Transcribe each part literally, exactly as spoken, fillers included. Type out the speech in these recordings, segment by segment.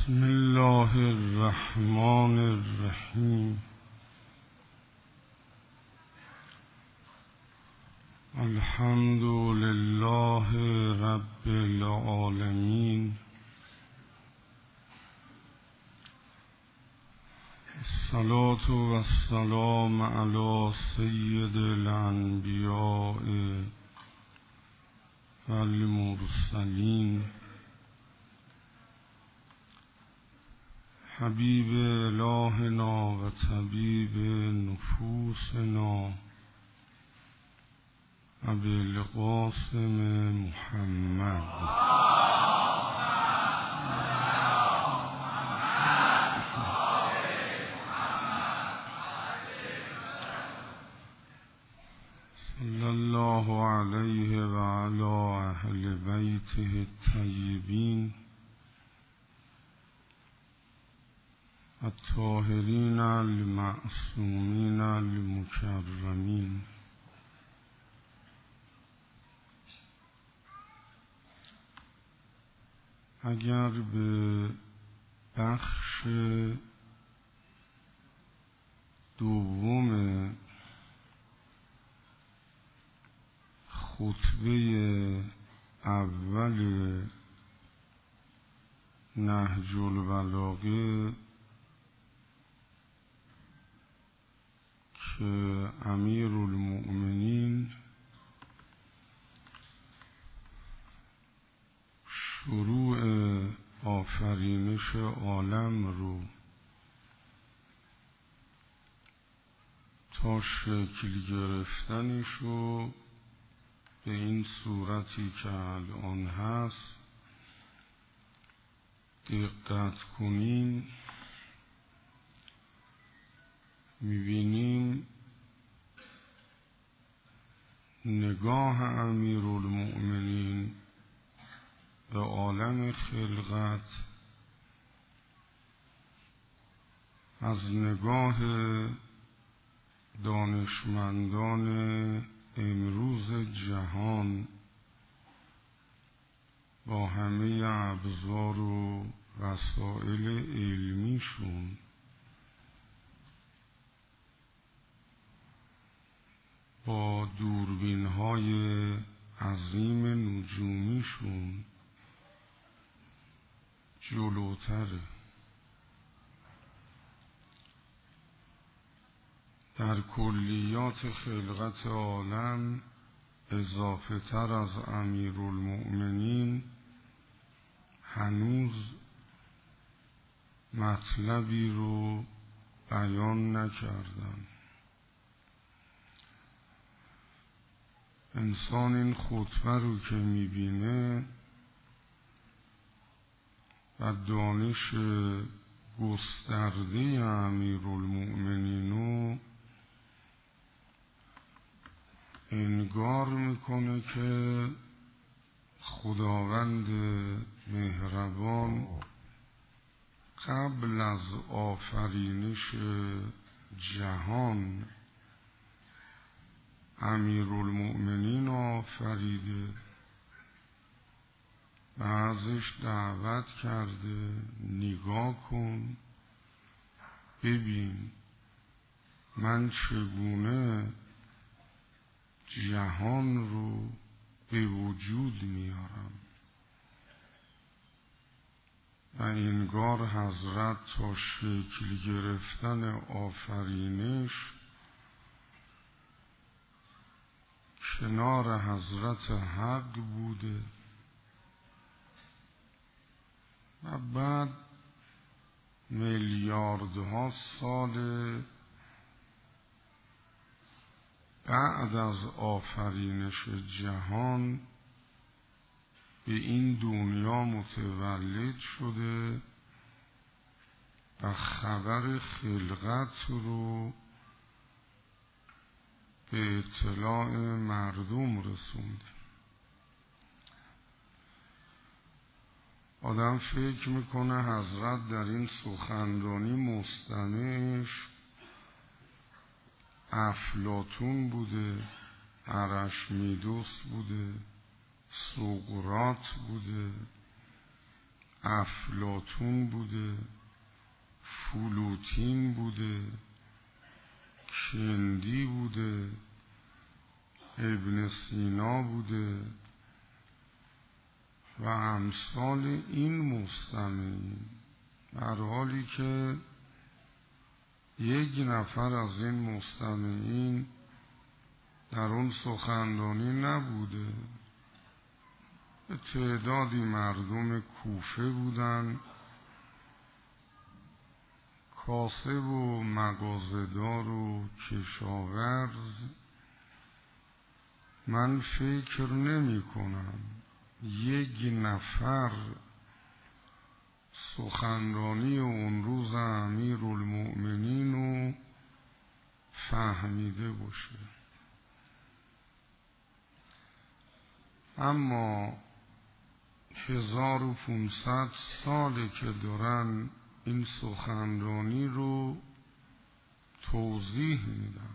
بسم الله الرحمن الرحیم. الحمد لله رب العالمین. الصلاة و السلام علی سید الانبیاء و المرسلین حبیب الهنا و طبیب نفوسنا ابوالقاسم محمد صلی الله علیه و علی اهل بیته الطیبین الطاهرین المعصومین المکرمین. اگر به بخش دوم خطبه اول نهج البلاغه که امیر المؤمنین شروع آفرینش عالم رو تا شکل گرفتنش رو به این صورتی که الان هست دقت کنیم، میبینیم نگاه امیرالمؤمنین به عالم خلقت از نگاه دانشمندان امروز جهان با همه ابزار و وسایل علمیشون با دوربین‌های عظیم نجومیشون جلوتره. در کلیات خلقت عالم اضافه تر از امیرالمؤمنین هنوز مطلبی رو بیان نکردن. انسان این خطبه رو که میبینه و دانش گسترده امیرالمؤمنین رو انگار میکنه که خداوند مهربان قبل از آفرینش جهان امیرالمؤمنین آفریده و ازش دعوت کرده نگاه کن ببین من چگونه جهان رو به وجود میارم. و انگار حضرت تا شکل گرفتن آفرینش کنار حضرت حق بوده و بعد میلیاردها سال بعد از آفرینش جهان به این دنیا متولد شده و خبر خلقت رو به اطلاع مردم رسونده. آدم فکر میکنه حضرت در این سخنرانی مستمعش افلاطون بوده، ارشمیدس بوده، سقراط بوده، افلاطون بوده، فلوتین بوده، کندی بوده، ابن سینا بوده و امثال این مستمعین، در حالی که یک نفر از این مستمعین در اون سخنرانی نبوده. تعدادی مردم کوفه بودن، کاسب و مغازه‌دار و کشاورز. من فکر نمی کنم یک نفر سخنرانی اون روز امیرالمؤمنین رو فهمیده باشه. اما هزار و پونصد ساله که دارن این سخنرانی رو توضیح میدن،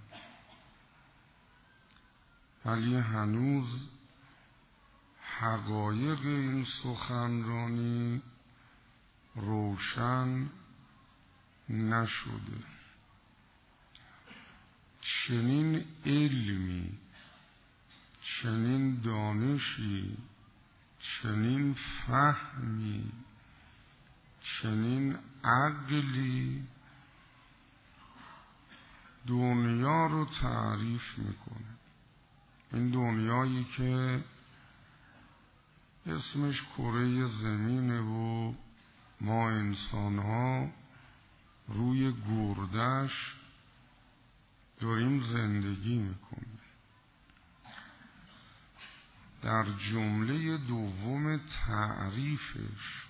ولی هنوز حقایق این سخنرانی روشن نشده. چنین علمی، چنین دانشی، چنین فهمی، چنین عقلی دنیا رو تعریف میکنه. این دنیایی که اسمش کره زمینه و ما انسان‌ها روی گردش داریم زندگی میکنیم. در جمله دوم تعریفش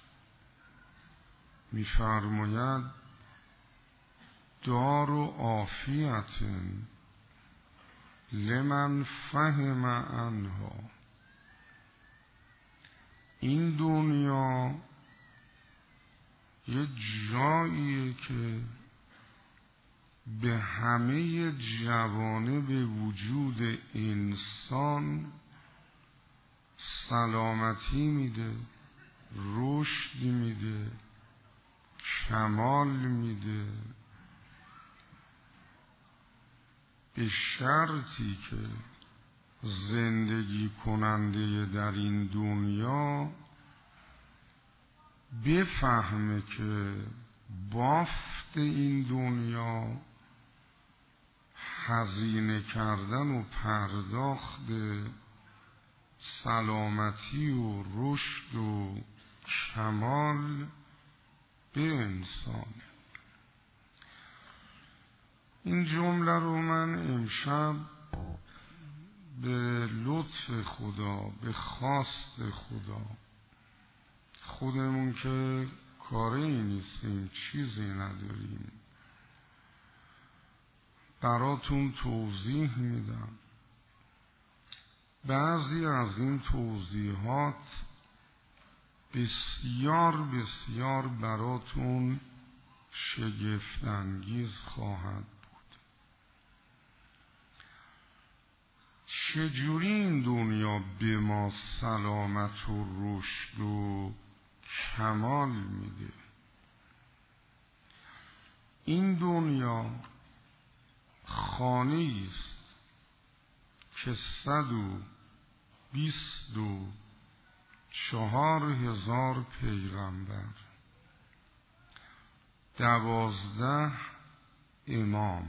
می‌فرماید دار و عافیت لمن فهم عنها. این دنیا یه جاییه که به همه جوانب وجود انسان سلامتی میده، رشد میده، کمال میده، به شرطی که زندگی کننده در این دنیا بفهمه که بافت این دنیا هزینه کردن و پرداخت سلامتی و رشد و کمال به انسان. این جمله رو من امشب به لطف خدا، به خواست خدا، خودمون که کاری نیستیم، چیزی نداریم، براتون توضیح میدم. بعضی از این توضیحات بسیار بسیار براتون شگفت انگیز خواهد بود. چجوری این دنیا به ما سلامت و رشد و کمال میده؟ این دنیا خانه است که صد و بیست و چهار هزار پیغمبر، دوازده امام،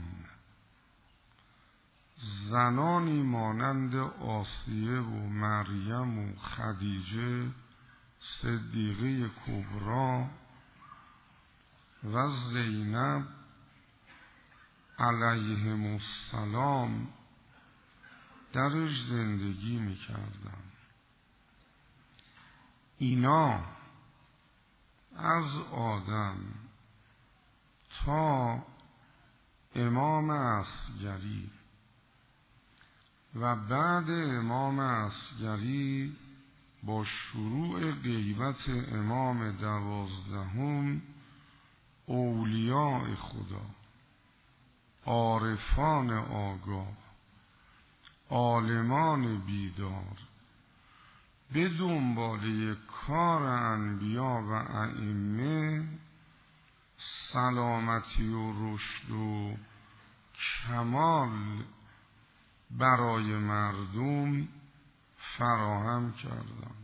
زنانی مانند آسیه و مریم و خدیجه صدیقه کبری و زینب علیهم السلام درش زندگی میکردن. اینا از آدم تا امام اصغری و بعد امام اصغری با شروع غیبت امام دوازدهم اولیاء خدا، عارفان آگاه، عالمان بیدار به دنباله کار انبیا و ائمه سلامتی و رشد و کمال برای مردم فراهم کردن.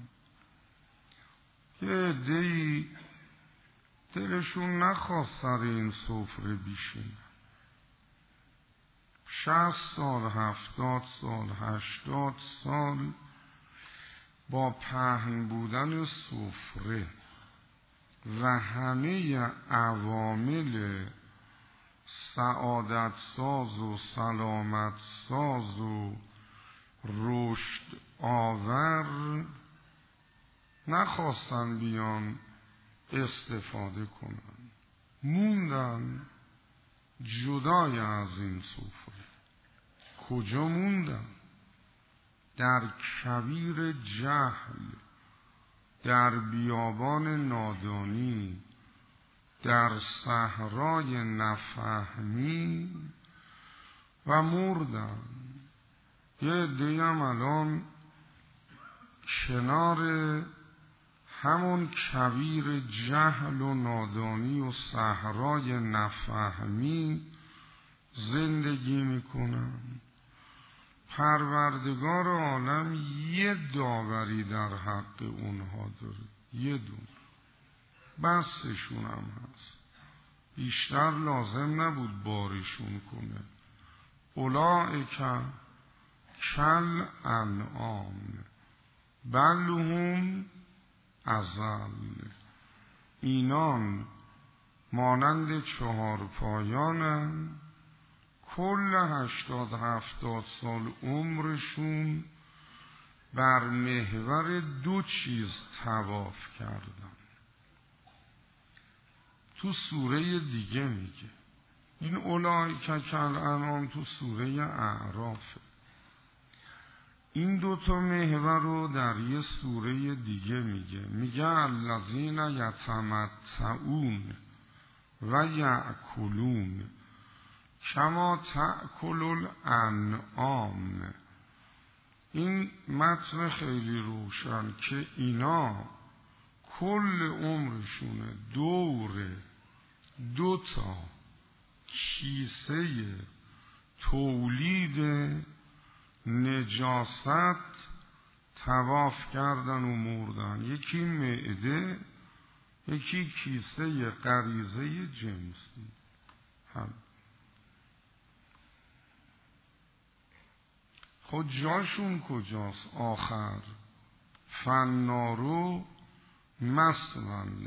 یه عده‌ای دلشون نخواست سر این سفره بشینن. شصت سال، هفتاد سال، هشتاد سال با پهن بودن سفره و همه عوامل سعادت ساز و سلامت ساز و رشد آور نخواستن بیان استفاده کنن، موندن جدای از این سفره. کجا موندن؟ در کویر جهل، در بیابان نادانی، در صحرای نفهمی و مردن. یه عده‌ای هم الان کنار همون کویر جهل و نادانی و صحرای نفهمی زندگی میکنن. پروردگار عالم یه داوری در حق اونها داره، یه دون بسشون هم هست، بیشتر لازم نبود بارشون کنه. اولئک کل انعام بل هم اضل. اینان مانند چهار پایانن، کل هشتاد هفتاد سال عمرشون بر محور دو چیز طواف کردن. تو سوره دیگه میگه این اولئک کل انعام، تو سوره اعراف. این دوتا محور رو در یه سوره دیگه میگه، میگه الذین یتمتعون و یأکلون کما تأکل الانعام. این متن خیلی روشن که اینا کل عمرشونه دور دوتا کیسه تولید نجاست طواف کردن و مردن. یکی معده، یکی کیسه غریزه جنسی. هم خود جاشون کجاست؟ آخر فنارو مثوی.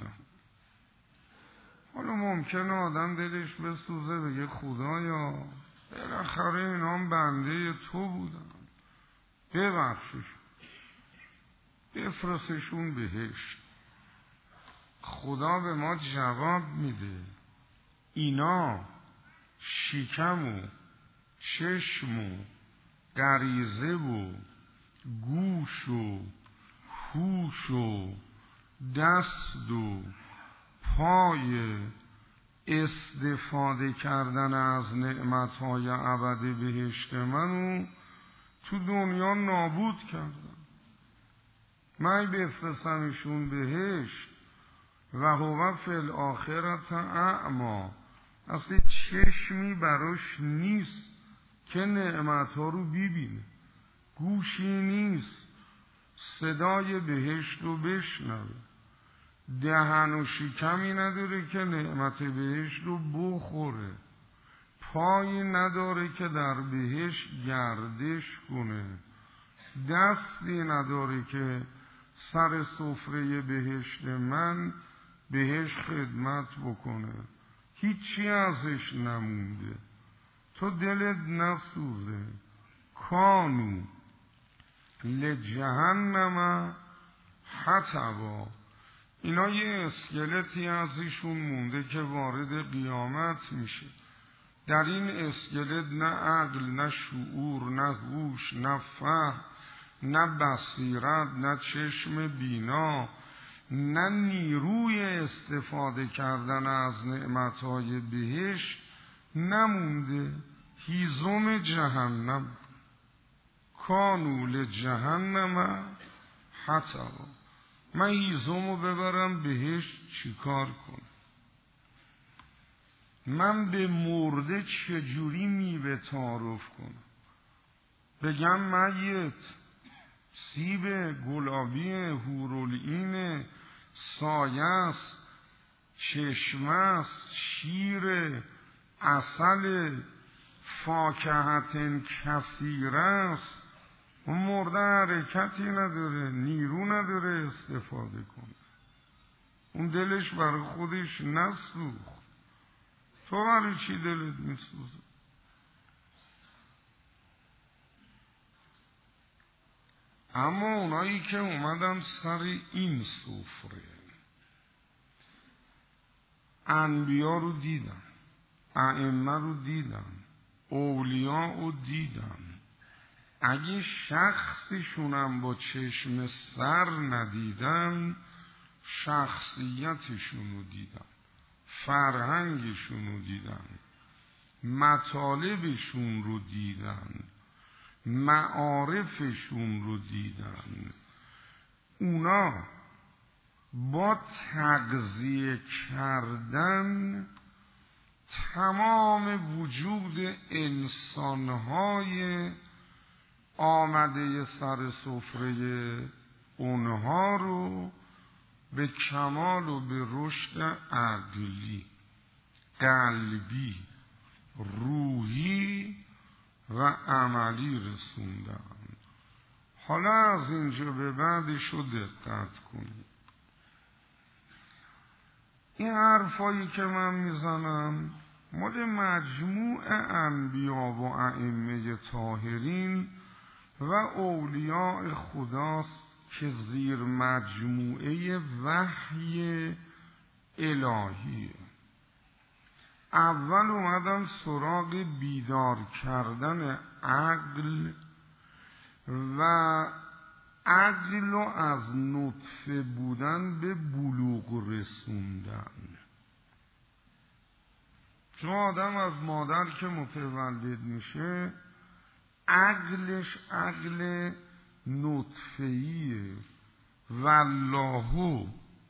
حالا ممکنه آدم دلش بسوزه بگه خدایا بالاخره اینا هم بنده تو بودن، ببخشش، بفرستشون بهشت. خدا به ما جواب میده اینا شکم و چشم و غریزه و گوش و هوش و دست و پای استفاده کردن از نعمتهای ابدی بهشت منو تو دنیا نابود کردن. من بفرستمشون بهشت و هو فی الاخرت اعمی، اصلا چشمی براش نیست که نعمتها رو ببینه، گوشی نیست صدای بهشت رو بشنوه، دهن و شکمی نداره که نعمت بهشت رو بخوره، پایی نداره که در بهشت گردش کنه، دستی نداره که سر سفره بهشت من بهش خدمت بکنه، هیچی ازش نمونده. تو دلت نسوزه. کانو لجهنم حطبا. اینا یه اسکلتی ازشون مونده که وارد قیامت میشه. در این اسکلت نه عقل، نه شعور، نه هوش، نه فهم، نه بصیرت، نه چشم بینا، نه نیروی استفاده کردن از نعمتهای بهشت نمونده. هیزم جهنم. کانو لجهنم حتی من هیزمو ببرم بهش چیکار کنم؟ من به مرده چجوری میوه تعارف کنم؟ بگم میت سیب گلابی هورالعین سایه است، چشمه است، شیر، عسل، فاکهت کثیره است. اون مرده حرکتی نداره، نیرو نداره استفاده کنه. اون دلش برای خودش نسوخت. تو برای چی دلت میسوزه؟ اما اونایی که اومدن سر این سفره انبیا رو دیدن، ائمه رو دیدن، اولیاء رو دیدن، اگه شخصشونم با چشم سر ندیدن شخصیتشون رو دیدن، فرهنگشون رو دیدن، مطالبشون رو دیدن، معارفشون رو دیدن. اونا با تغذیه کردن تمام وجود انسانهای آمده سر سفره اونها رو به کمال و به رشد عقلی، قلبی، روحی و عملی رسوندن. حالا از اینجا به بعدش رو دقت کنید. این حرفایی که من میزنم مال مجموع انبیا و ائمه طاهرین و اولیاء خداست که زیر مجموعه وحی الهیه. اول اومدن سراغ بیدار کردن عقل و عقل رو از نطفه بودن به بلوغ رسوندن. چون آدم از مادر که متولد میشه عقلش عقل نطفه‌ایه. والله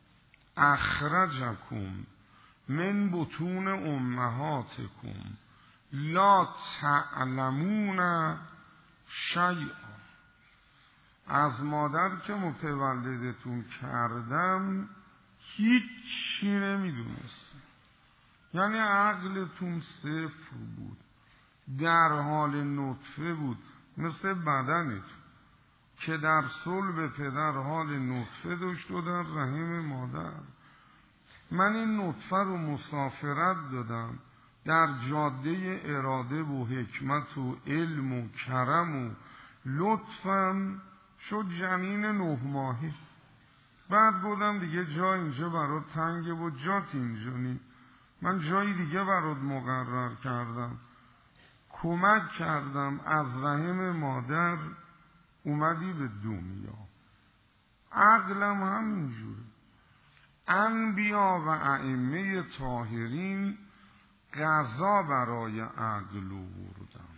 اخرجکم من بطون امهاتکم لا تعلمون شیئا. از مادر که متولدتون کردم هیچی نمیدونست. یعنی عقلتون صفر بود، در حال نطفه بود، مثل بدنتون که در صلب پدر حال نطفه داشت و در رحم مادر. من این نطفه رو مسافرت دادم در جاده اراده و حکمت و علم و کرم و لطفم شد جنین نه ماهه. بعد گفتم دیگه جا اینجا برات تنگه و جات اینجا نی، من جایی دیگه برات مقرر کردم، کمک کردم، از رحم مادر اومدی به دنیا. عقلم همینجوره. انبیا و ائمه طاهرین قضا برای عقل آوردن.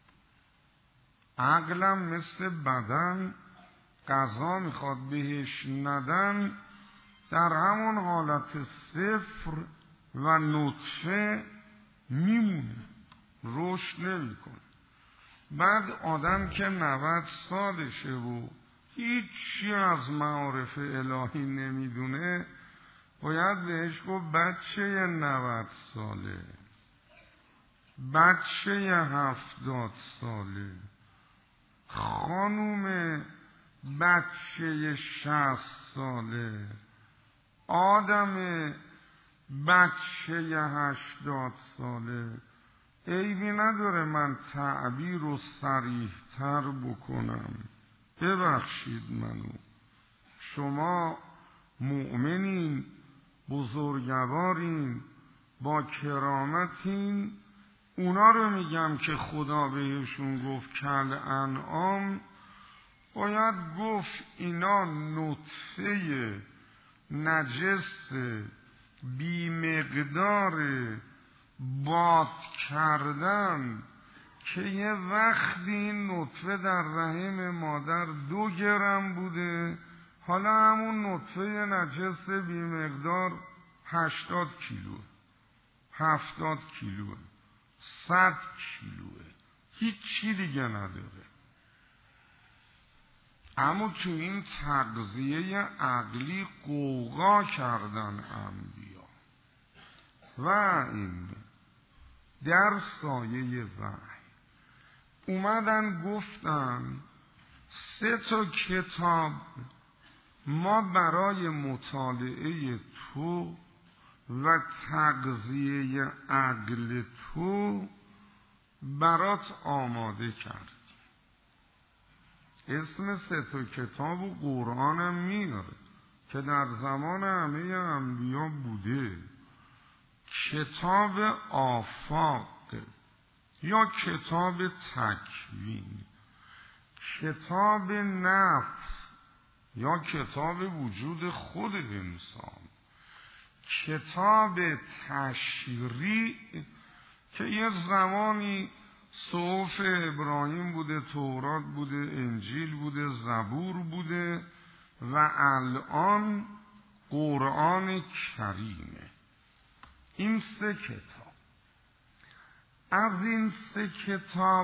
عقلم مثل بدن قضا میخواد بهش ندن، در همون حالت صفر و نطفه میمونه، رشد نمیکنه. بعد آدم که نود سالشه و هیچی از معارف الهی نمیدونه باید بهش گفت بچه نود ساله، بچه هفتاد ساله، خانوم بچه شصت ساله، آدم بچه هشتاد ساله. عیبی نداره من تعبیر رو صریح تر بکنم، ببخشید منو. شما مؤمنین، بزرگوارین، با کرامتین. اونا رو میگم که خدا بهشون گفت کل انعام، باید گفت اینا نطفه نجس بی مقدار باد کردن که یه وقتی این نطفه در رحم مادر دو گرم بوده حالا همون نطفه نجس بی مقدار هشتاد کیلوه، هفتاد کیلوه، صد کیلوه، هیچی دیگه نداره. اما تو این تغذیه عقلی قوقا کردن انبیا و این در سایه وحی اومدن گفتن سه تا کتاب ما برای مطالعه تو و تغذیه عقل تو برات آماده کرد. اسم سه تا کتاب و قرآن هم میاره که در زمان همه انبیا بوده. کتاب آفاق یا کتاب تکوین، کتاب نفس یا کتاب وجود خود انسان، کتاب تشریع که یه زمانی صحف ابراهیم بوده، تورات بوده، انجیل بوده، زبور بوده و الان قرآن کریمه. این سه کتاب، از این سه کتاب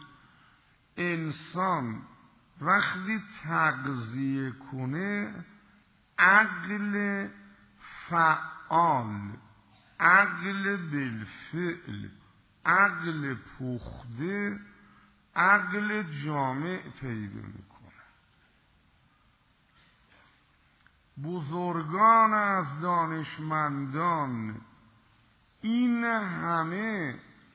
انسان وقتی تغذیه کنه عقل فعال، عقل بالفعل، عقل پخته، عقل جامع پیدا میکنه. بزرگان از دانشمندان این همه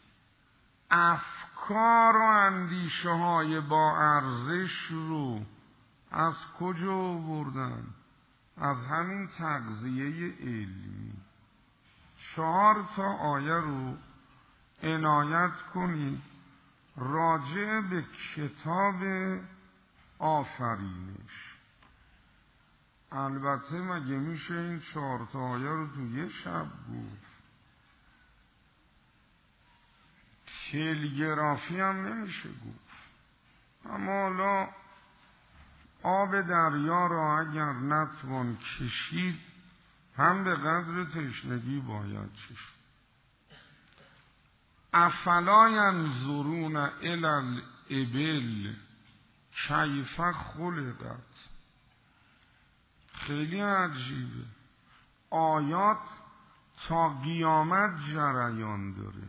افکار و اندیشه های با ارزش رو از کجا آوردن؟ از همین تغذیه علمی. چهار تا آیه رو عنایت کنید راجع به کتاب آفرینش. البته مگه میشه این چهار تا آیه رو تو یه شب گفت؟ تلگرافی هم نمیشه گفت. اما حالا آب دریا را اگر نتوان کشید هم به قدر تشنگی باید چشید. افلا ینظرون الی الابل کیف خلقت. خیلی عجیبه. آیات تا قیامت جریان داره.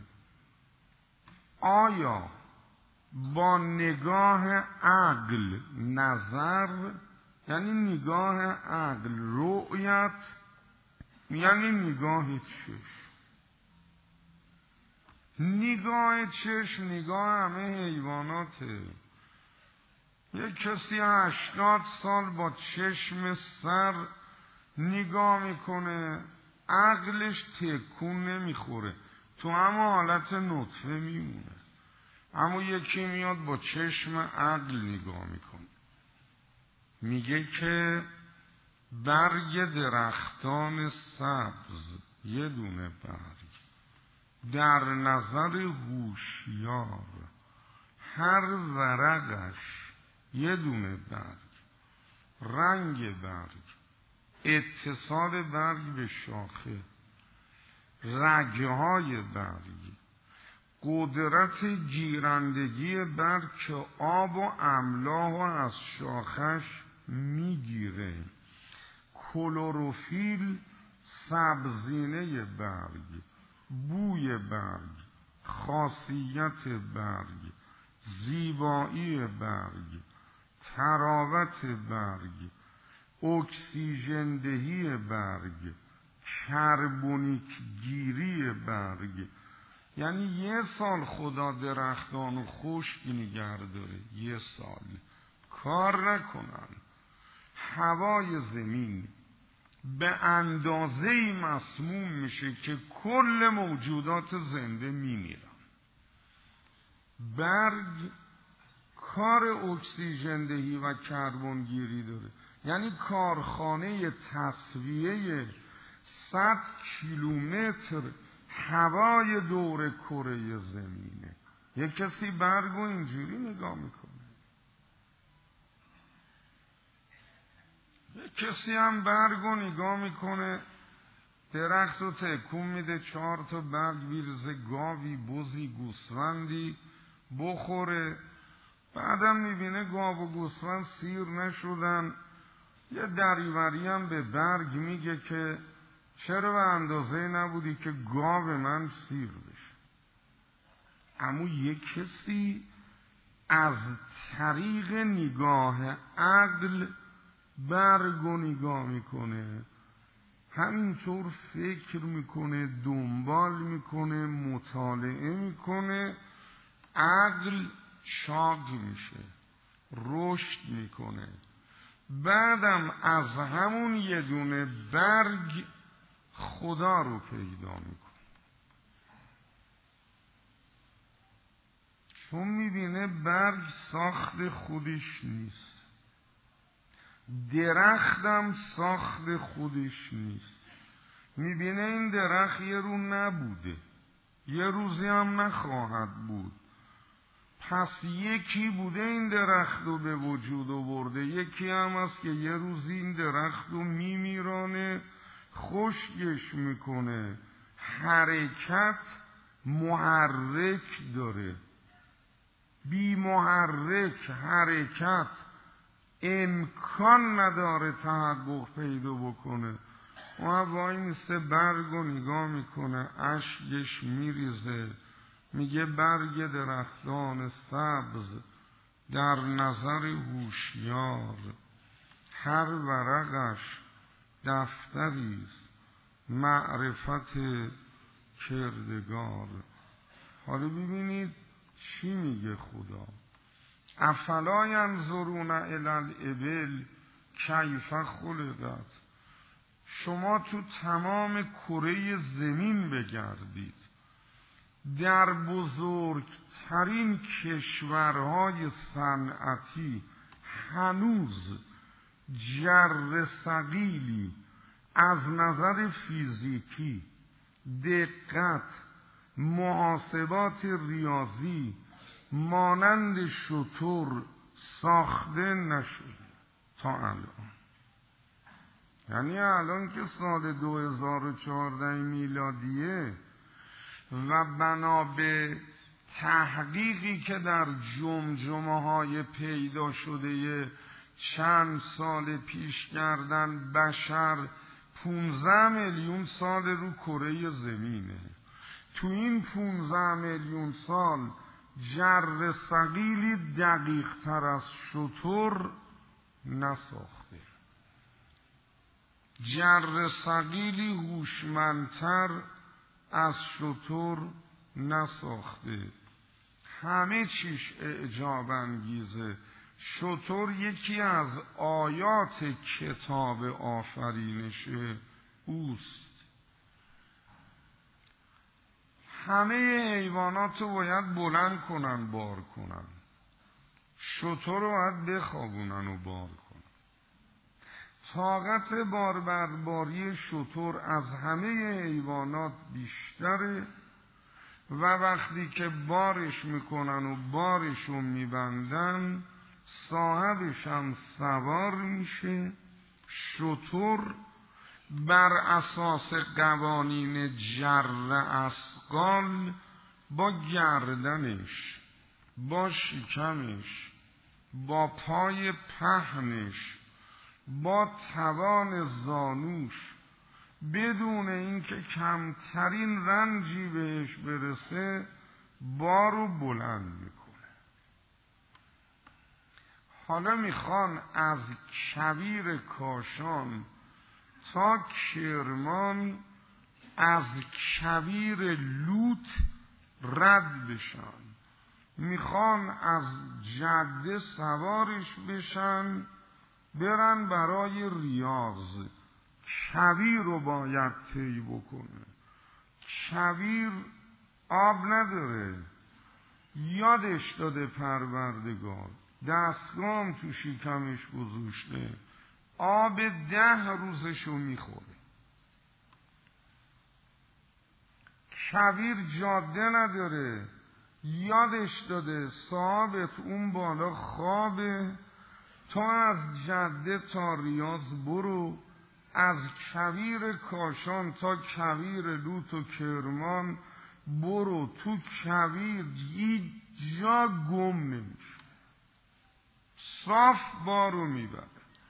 آیا با نگاه عقل نظر یعنی نگاه عقل، رؤیت یعنی نگاه چشم. نگاه چشم نگاه همه حیواناته. یک کسی هشتاد سال با چشم سر نگاه میکنه، عقلش تکون نمیخوره، تو همه حالت نطفه میمونه. اما یکی میاد با چشم عقل نگاه میکنه، میگه که برگ درختان سبز یه دونه برگ در نظر هوشیار، هر ورقش یه دونه برگ، رنگ برگ، اتصال برگ به شاخه، رگهای برگ، قدرت گیرندگی برگ که آب و املاح از شاخش میگیره، کلروفیل سبزینه برگ، بوی برگ، خاصیت برگ، زیبایی برگ، تراوت برگ، اکسیژندهی برگ، کربونیک گیری برگ. یعنی یه سال خدا درختان و خشک نگه داره، یه سال کار نکنن، هوای زمین به اندازه‌ای مسموم میشه که کل موجودات زنده میمیرن. برگ کار اکسیژندهی و کربن گیری داره، یعنی کارخانه تصفیه صد کیلومتر هوای دور کره زمینه. یک کسی برگو اینجوری نگاه میکنه. کسی هم برگ رو نگاه میکنه، درخت رو تکون میده، چهار تا برگ بیرزه، گاوی، بزی، گوسفندی بخوره. بعدم میبینه گاو و گوسفند سیر نشدن. یه دریوری هم به برگ میگه که چرا به اندازه نبودی که گاو من سیر بشه. اما یک کسی از طریق نگاه عقل برگ رو نگاه میکنه، همینطور فکر میکنه، دنبال میکنه، مطالعه میکنه، عقل چاق میشه، رشد میکنه. بعدم از همون یه دونه برگ خدا رو پیدا میکنه، چون میبینه برگ ساخت خودش نیست، درختم ساخت خودش نیست. میبینه این درخت یه رو نبوده، یه روزی هم نخواهد بود، پس یکی بوده این درخت رو به وجود آورده، یکی هم هست که یه روزی این درخت رو میمیرانه، خشکش میکنه. حرکت محرک داره، بی محرک حرکت امکان نداره تحقق پیدا بکنه. و وای میسته برگ رو نگاه میکنه، اشکش میریزه، میگه برگ درختان سبز در نظر هوشیار، هر ورقش دفتریست معرفت کردگار. حالا ببینید چی میگه خدا. افلا ینظرون الی الابل کیف خلقت. شما تو تمام کره زمین بگردید، در بزرگترین کشورهای صنعتی هنوز جر ثقیلی از نظر فیزیکی، دقت، محاسبات ریاضی مانند شتر ساخته نشده تا الان. یعنی الان که سال دو هزار و چهارده میلادیه و بنا به تحقیقی که در جمجمه های پیدا شده چند سال پیش کردن، بشر پونزده میلیون سال رو کره زمینه. تو این پونزده میلیون سال جر ثقیلی دقیق تر از شتر نساخته، جر ثقیلی هوشمندتر از شتر نساخته. همه چیش اعجاب انگیزه. شتر یکی از آیات کتاب آفرینش اوست. همه حیوانات رو باید بلند کنن بار کنن، شتر رو باید بخوابونن و بار کنن. طاقت باربرداری شتر از همه حیوانات بیشتره و وقتی که بارش میکنن و بارشون میبندن صاحبش هم سوار میشه. شتر بر اساس قوانین جر اثقال با گردنش، با شکمش، با پای پهنش، با توان زانوش، بدون اینکه کمترین رنجی بهش برسه بارو بلند میکنه. حالا میخوان از کویر کاشان تا کرمان از کویر لوط رد بشن، میخوان از جده سوارش بشن برن برای ریاض. کویر رو باید طی بکنه. کویر آب نداره، یادش داده پروردگار، دستگام تو شکمش گذاشته، آب ده روزشو میخوره. کویر جاده نداره، یادش داده صاحبت اون بالا خوابه، تو از جده تا ریاض برو، از کویر کاشان تا کویر لوط و کرمان برو، تو کویر هیچ جا گم نمیشه، صاف بارو میبره،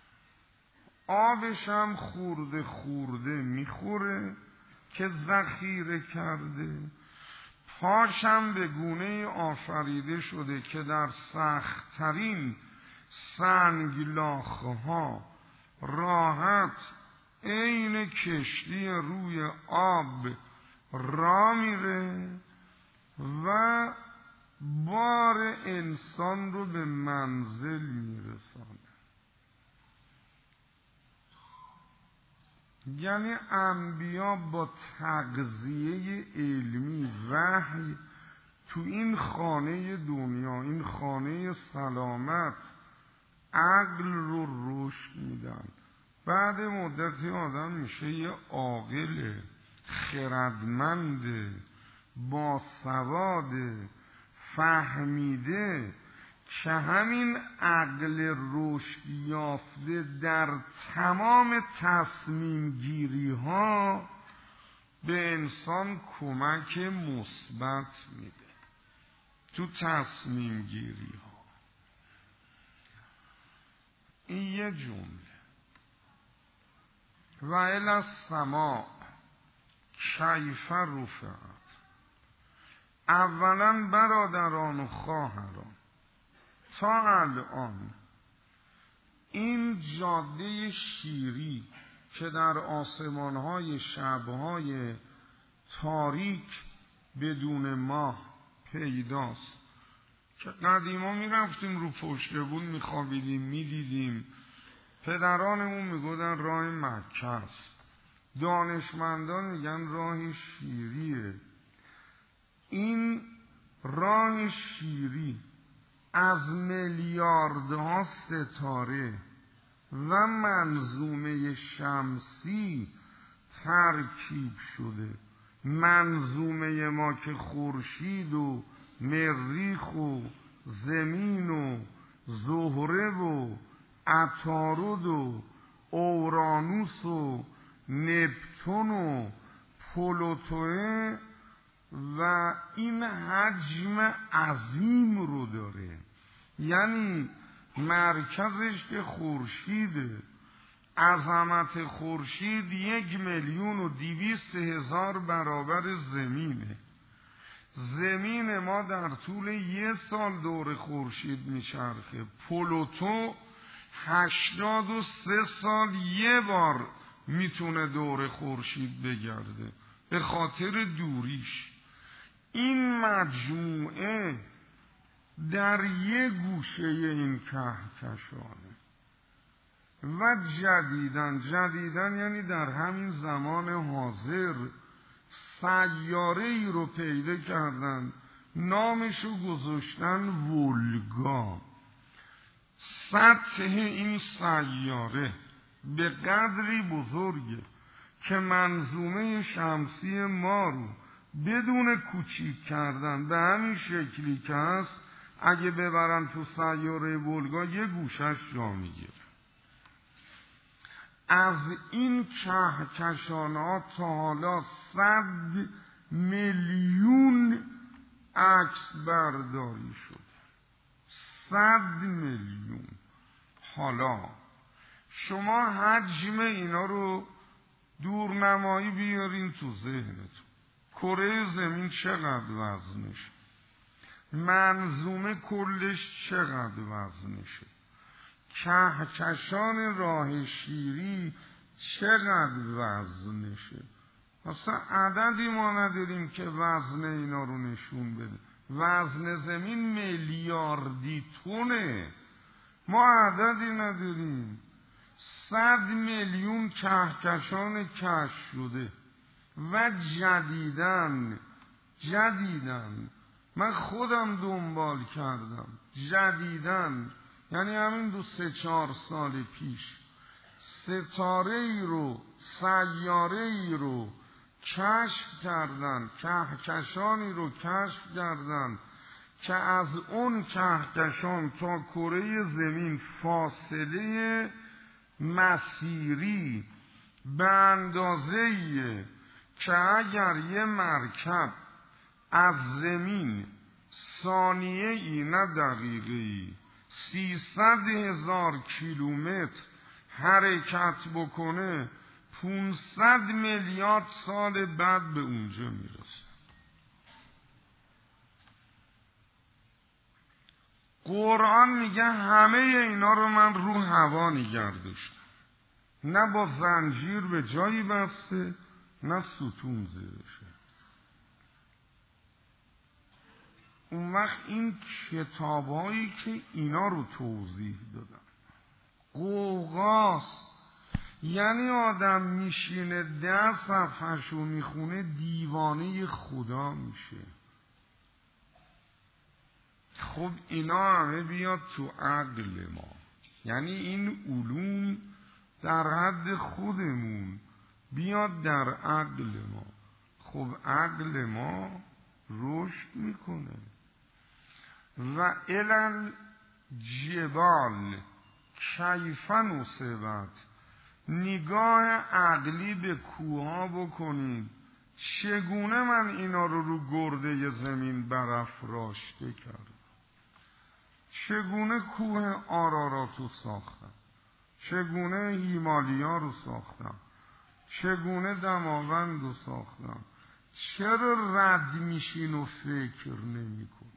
آبش هم خورده خورده میخوره که ذخیره کرده، پاشم به گونه آفریده شده که در سخت‌ترین سنگلاخه ها راحت عین کشتی روی آب را میره و بار انسان رو به منزل میرسانه. یعنی انبیا با تغذیه علمی وحی تو این خانه دنیا، این خانه سلامت، عقل رو رشد میدن. بعد مدتی آدم میشه یه عاقل خردمند با سواد فهمیده که همین عقل رشد یافته در تمام تصمیم گیری ها به انسان کمک مثبت میده تو تصمیم گیری ها. این یه جمله. و الی السماء کیف رفعت. اولا برادران و خواهران، تا الان این جاده شیری که در آسمان‌های شب‌های تاریک بدون ماه پیداست، که قدیما میرفتیم رو پشت بون میخوابیدیم میدیدیم، پدرانمون میگفتن راه مکه است، دانشمندان میگن راه شیریه. این راه شیری از میلیاردها ستاره و منظومه شمسی ترکیب شده. منظومه ما که خورشید و مریخ و زمین و زهره و عطارد و اورانوس و نپتون و پلوتوئه و این حجم عظیم رو داره. یعنی مرکزش که خورشیده، عظمت خورشید یک میلیون و دویست هزار برابر زمینه. زمین ما در طول یه سال دور خورشید میچرخه، پلوتو هشتاد و سه سال یه بار میتونه دور خورشید بگرده به خاطر دوریش. این مجموعه در یک گوشه این کهکشانه و جدیدن جدیدن یعنی در همین زمان حاضر سیاره ای رو پیدا کردن، نامشو گذاشتن ولگا. سطح این سیاره به قدری بزرگه که منظومه شمسی ما رو بدون کوچیک کردن به همین شکلی که هست اگه ببرن تو سیاره ولگا یه گوشش جا میگیره. از این کهکشان‌ها تا حالا صد میلیون عکس برداری شده. صد میلیون. حالا شما حجم اینا رو دورنمایی بیارین تو ذهنتون. کره زمین چقدر وزنشه؟ منظومه کلش چقدر وزنشه؟ کهکشان راه شیری چقدر وزنشه؟ اصلا عددی ما نداریم که وزن اینا رو نشون بده. وزن زمین میلیاردی تونه، ما عددی نداریم. صد میلیون کهکشان کشف شده و جدیدن جدیدن من خودم دنبال کردم، جدیدن یعنی همین دو سه چهار سال پیش ستاره ای رو، سیاره ای رو کشف کردن، کهکشانی رو کشف کردن که از اون کهکشان تا کره زمین فاصله مسیری به اندازه‌ایه که اگر یه مرکب از زمین ثانیه ای نه دقیقه ای سیصد هزار کیلومتر حرکت بکنه پونصد میلیارد سال بعد به اونجا میرسه. قرآن میگه همه اینا رو من رو هوا نگه داشتم، نه با زنجیر به جایی بسته نه ستون زیرشه. اون وقت این کتابایی که اینا رو توضیح دادن قوقاست، یعنی آدم میشینه ده صفحه‌شو میخونه دیوانه خدا میشه. خب اینا همه بیاد تو عقل ما، یعنی این علوم در حد خودمون بیاد در عقل ما. خب عقل ما رشد میکنه. و الال جبال کیف نصبت، نگاه عقلی به کوها بکنید چگونه من اینا رو رو گرده زمین برافراشته کردم، چگونه کوه آرارات رو ساختم، چگونه هیمالیا رو ساختم، چگونه دماوند رو ساختم. چرا رد میشین و فکر نمی کن؟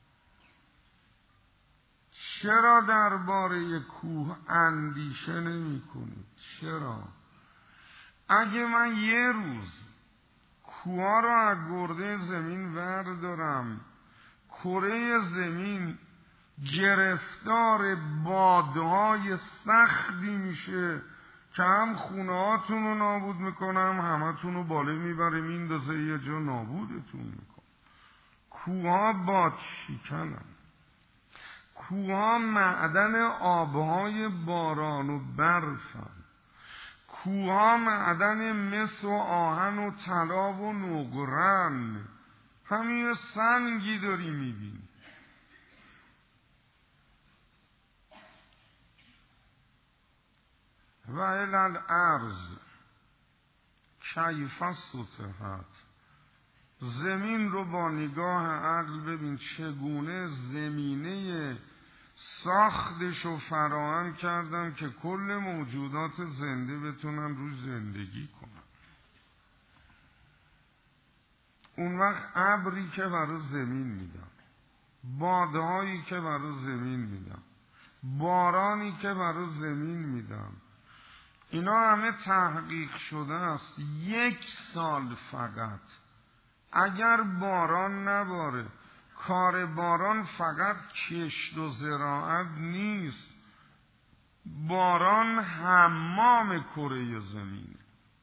چرا درباره کوه اندیشه نمی کنید؟ چرا؟ اگه من یه روز کوه رو از گرده زمین وردارم، کره زمین گرفتار بادهای سختی میشه که هم خونه هاتون رو نابود میکنم، همه تون رو باله میبره میندازه یه جا نابودتون میکنم. کوه ها باد شکنن، کوه ها معدن آبهای باران و برفن، کوه ها معدن مس و آهن و طلا و نقرن. همین سنگی داری میبینی. و الال ارض کیف سطحت، زمین رو با نگاه عقل ببین چگونه زمینه ساختش رو فراهم کردم که کل موجودات زنده بتونن روی زندگی کنن. اون وقت ابری که برای زمین میدم، بادهایی که برای زمین میدم، بارانی که برای زمین میدم، اینا همه تحقیق شده است. یک سال فقط اگر باران نباره، کار باران فقط کشت و زراعت نیست، باران حمام کره زمین.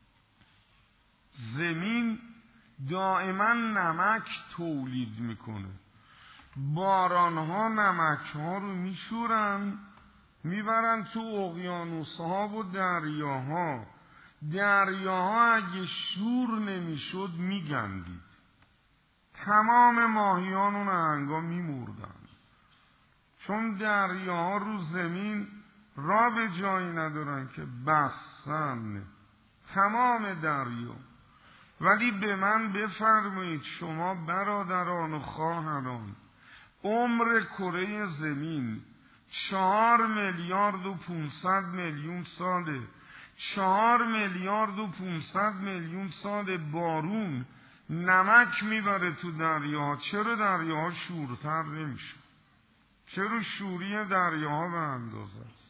زمین دائما نمک تولید میکنه، باران ها نمک ها رو میشورن میبرن تو اقیانوس ها و دریاها. دریاها اگه شور نمیشد میگندید، تمام ماهیان و نهنگا میمردن، چون دریاها رو زمین را به جایی ندارن که بستن تمام دریا. ولی به من بفرمایید شما برادران و خواهران، عمر کره زمین چهار میلیارد و پونصد میلیون ساله. چهار میلیارد و پونصد میلیون سال بارون نمک میبره تو دریاها. چرا دریاها شورتر نمیشه؟ چرا شوری دریاها به اندازه است؟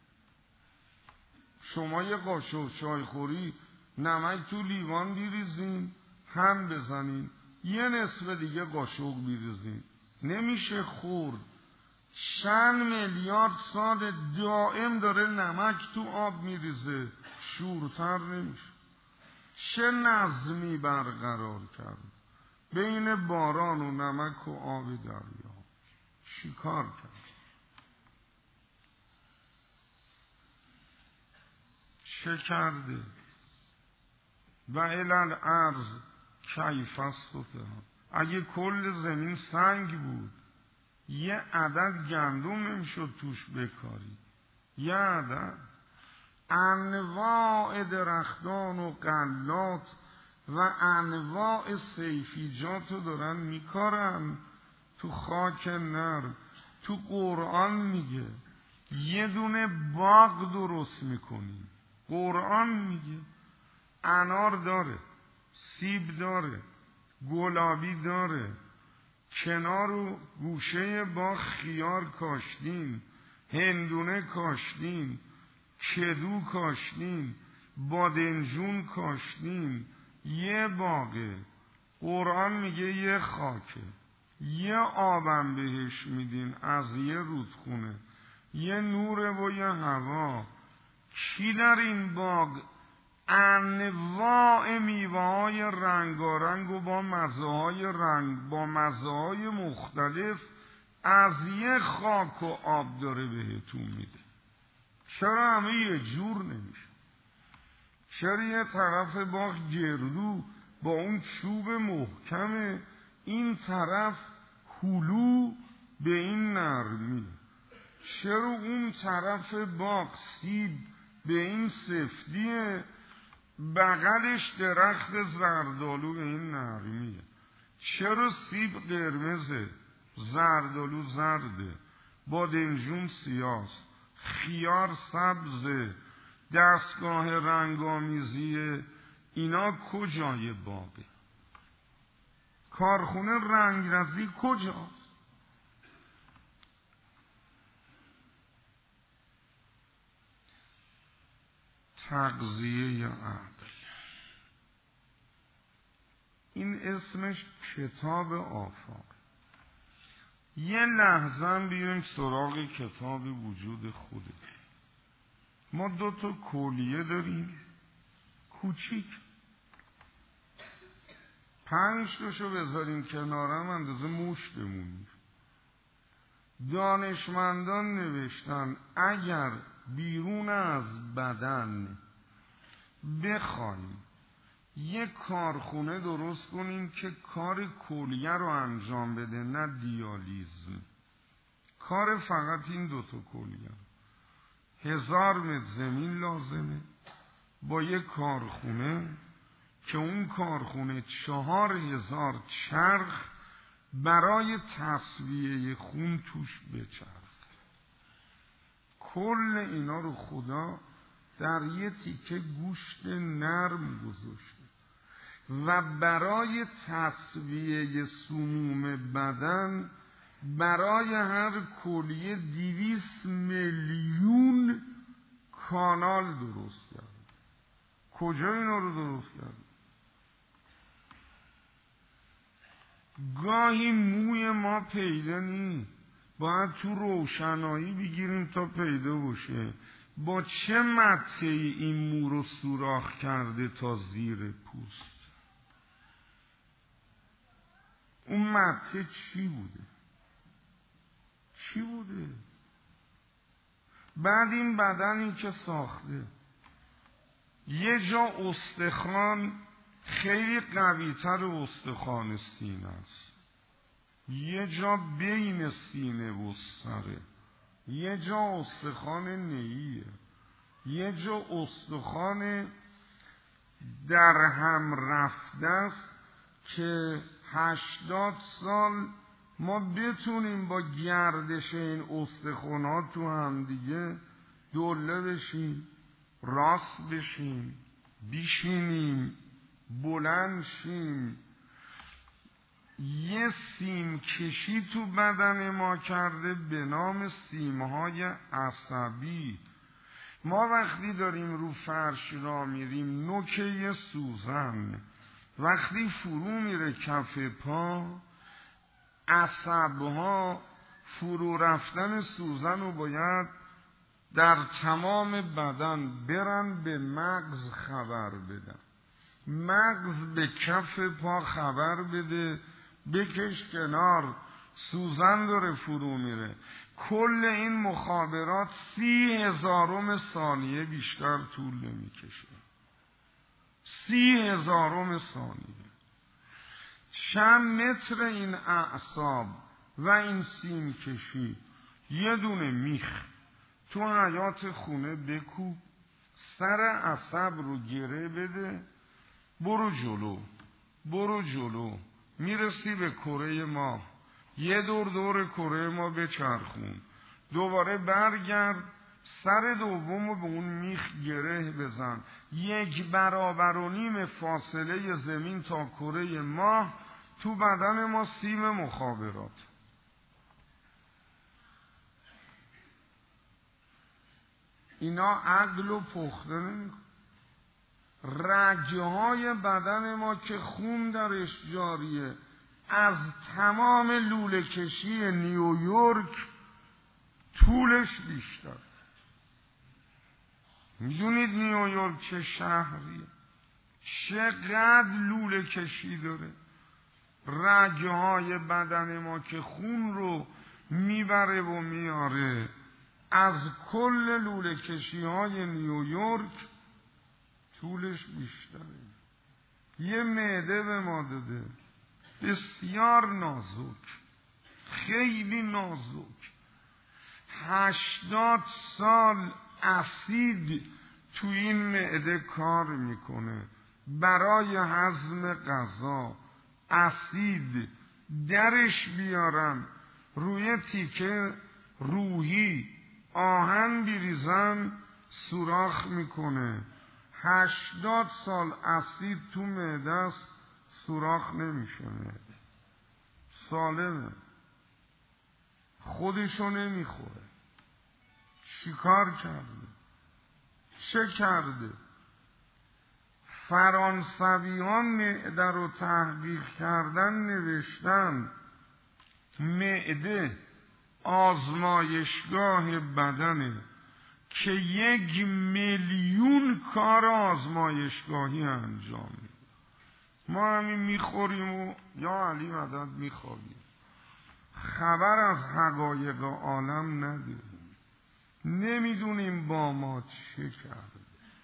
شما یه قاشق چای خوری نمک تو لیوان بیریزین، هم بزنین، یه نصف دیگه قاشق بیریزین، نمیشه خورد. چند میلیارد سال دائم داره نمک تو آب میریزه، شورتر نمیشه. چه نظمی برقرار کرد بین باران و نمک و آب دریا؟ چی کار کرد؟ چه کرده؟ و الال ارض کیف سطحت، اگه کل زمین سنگ بود یه عدد گندم نمیشد توش بکاری، یه عدد. انواع درختان و غلات و انواع سیفیجات رو دارن میکارن تو خاک نرم. تو قرآن میگه یه دونه باغ درست میکنیم. قرآن میگه انار داره، سیب داره، گلابی داره، کنار و گوشه باغ خیار کاشتین، هندونه کاشتین، کدو کاشتین، بادنجون کاشتین. یه باغه. قرآن میگه یه خاکه، یه آبم بهش میدین از یه رودخونه، یه نوره و یه هوا. کی در این باغ انواع میوه های رنگارنگ و با مزه های رنگ با مزه های مختلف از یه خاک و آب داره بهتون میده؟ چرا همه یه جور نمیشه؟ چرا یه طرف باغ گردو با اون چوب محکمه، این طرف هلو به این نرمی؟ چرا اون طرف باغ سیب به این سفدیه، بغلش درخت زردالو به این نرمیه؟ چرا سیب قرمزه، زردالو زرده، بادنجون سیاست، خیار سبزه، دستگاه رنگامیزیه؟ اینا کجای باغه؟ کارخونه رنگرزی کجاست؟ تغذیه عقل. این اسمش کتاب آفاق. یه لحظه هم بیایم سراغ کتاب وجود خوده. ما دو تا کلیه داریم کوچیک، پنج تاشو بذاریم کنارم اندازه مشتمون. دانشمندان نوشتن اگر بیرون از بدن بخوایم یک کارخونه درست کنیم که کار کلیه رو انجام بده، نه دیالیزم، کار فقط این دوتا کلیه، هزار متر زمین لازمه با یک کارخونه که اون کارخونه چهار هزار چرخ برای تصفیه خون توش بچرخه. کل اینا رو خدا در یه تیکه گوشت نرم گذاشته و برای تصفیه سموم بدن برای هر کلیه دویست میلیون کانال درست کرد. کجا اینا رو درست کرد؟ گاهی موی ما پیدا نی، باید تو روشنایی بگیریم تا پیدا باشه. با چه مته این مو رو سوراخ کرده تا زیر پوست؟ اون مته چی بوده؟ چی بوده؟ بعد این بدنی که ساخته، یه جا استخوان خیلی قوی‌تر استخوان سینه است، یه جا بین سینه و سره، یه جا استخوان نییه، یه جا استخوان در هم رفته است که هشتاد سال ما بتونیم با گردش این استخوانات تو هم دیگه دوله بشیم، راست بشیم، بیشینیم، بلند شیم. یه سیم کشی تو بدن ما کرده به نام سیمهای عصبی. ما وقتی داریم رو فرش را میریم نوک یه سوزن وقتی فرو میره کف پا، عصبها فرو رفتن سوزن رو باید در تمام بدن برن به مغز خبر بدن، مغز به کف پا خبر بده بکش کنار، سوزن داره فرو میره. کل این مخابرات سی هزارم ثانیه بیشتر طول نمیکشه. سی هزارم ثانیه. چند متر این اعصاب و این سیم کشی یه دونه میخ تو حیات خونه بکوب، سر عصب رو گره بده، برو جلو برو جلو، میرسی به کره ماه، یه دور دور کره ما بچرخون، دوباره برگرد، سر دوم رو به اون میخ گره بزن، یک برابر و نیم فاصله زمین تا کره ماه تو بدن ما سیم مخابرات. اینا عقل و پخته نمی کن. رگه های بدن ما که خون درش جاریه از تمام لوله کشی نیویورک طولش بیشتر. میدونید نیویورک چه شهریه؟ چقدر لوله کشی داره. رگه های بدن ما که خون رو میبره و میاره از کل لوله کشی های نیویورک طولش بیشتره. یه معده به ما داده بسیار نازک، خیلی نازک. هشتاد سال اسید تو این معده کار میکنه برای هضم غذا. اسید درش بیارن، روی تیکه روحی آهن بریزن سوراخ میکنه. هشتاد سال اسید تو معده است، سوراخ نمیشه، سالمه، خودشو نمیخوره. چی کار کرده؟ چه کرده؟ فرانسویان معده رو تحقیق کردن، نوشتن معده آزمایشگاه بدنه که یک میلیون کار آزمایشگاهی انجام میده. ما همین میخوریم و یا علی مدد میخوریم، خبر از حقایق عالم نداریم، نمیدونیم با ما چه کرده.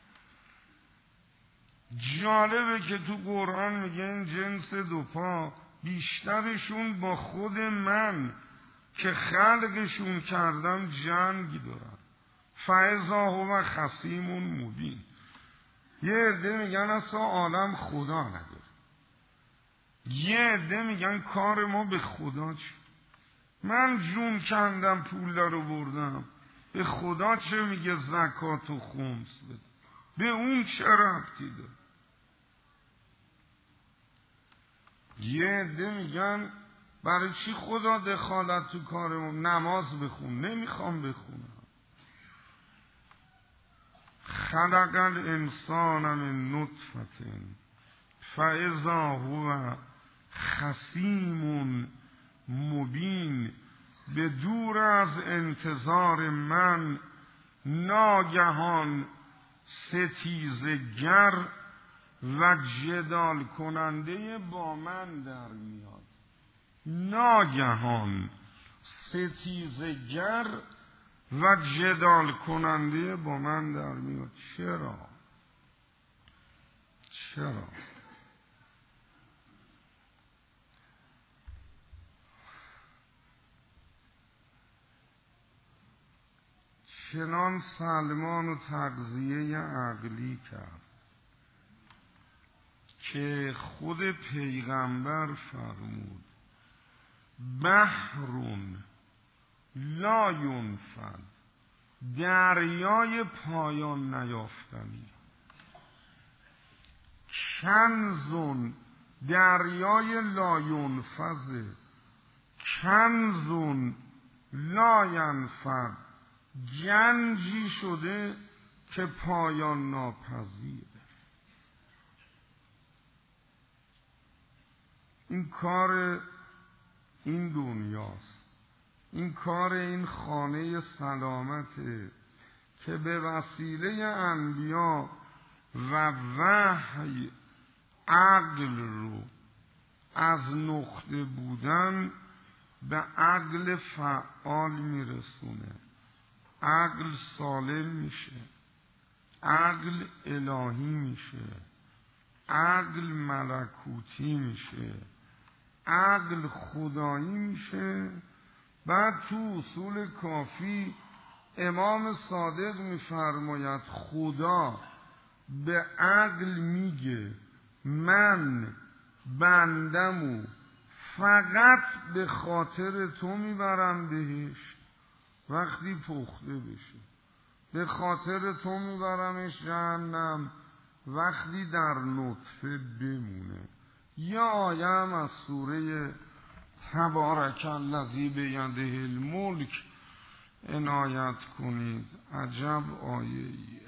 جالبه که تو قرآن میگن جنس دو پا بیشترشون با خود من که خلقشون کردم جنگ دارن. فاذا هو خصیم مبین. یه عده میگن اصلا عالم خدا نداره، یه عده میگن کار ما به خدا چه. من جون کندم پول رو بردم، به خدا چه میگه زکات و خمس بده؟ به اون چه ربطی داره؟ یه عده میگن برای چی خدا دخالت تو کارمون؟ نماز بخون. نمیخوام بخونم. خلق الانسان من نطفة فاذا هو خصیم مبین. به دور از انتظار من ناگهان ستیزگر و جدال کننده با من در میاد. ناگهان ستیزگر و جدال کننده با من در میاد. چرا؟ چرا؟ چنان سلمان و تغذیه عقلی کرد که خود پیغمبر فرمود بحرون لا ینفد، دریای پایان نیافتنی. کنزون، دریای لا ینفذ، کنزون لا ینفد، گنجی شده که پایان ناپذیره. این کار این دنیاست، این کار این خانه سلامته که به وسیله انبیا و وحی عقل رو از نقطه بودن به عقل فعال میرسونه. عقل سالم میشه، عقل الهی میشه، عقل ملکوتی میشه، عقل خدایی میشه. بعد تو اصول کافی امام صادق میفرماید خدا به عقل میگه من بندمو فقط به خاطر تو میبرم بهشت وقتی پخته بشه، به خاطر تو میبرمش جهنم وقتی در نطفه بمونه. یا آیه هم از سوره تبارک الذی بیده الملک عنایت کنید. عجب آیه‌ایه،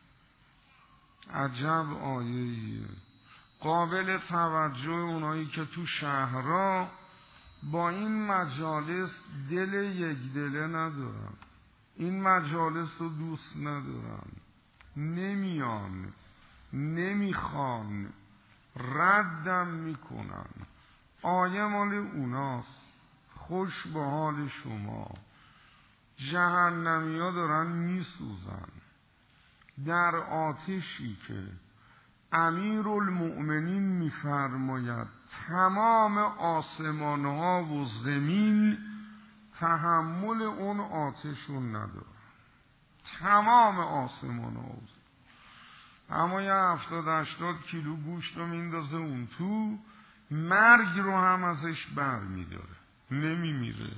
عجب آیه‌ایه، قابل توجه اونایی که تو شهرها با این مجالس دل یک دله ندارن، این مجالس رو دوست ندارن، نمیان، نمیخوان، ردم میکنن. آیه مال اوناست، خوش به حال شما. جهنمی ها دارن میسوزن در آتشی که امیر المؤمنین میفرماید تمام آسمان ها و زمین تحمل اون آتشون ندارن، تمام آسمان ها و زمین. اما یه هفتاد هشتاد کیلو گوشت رو میندازه اون تو، مرگ رو هم ازش بر میداره، نمی میره.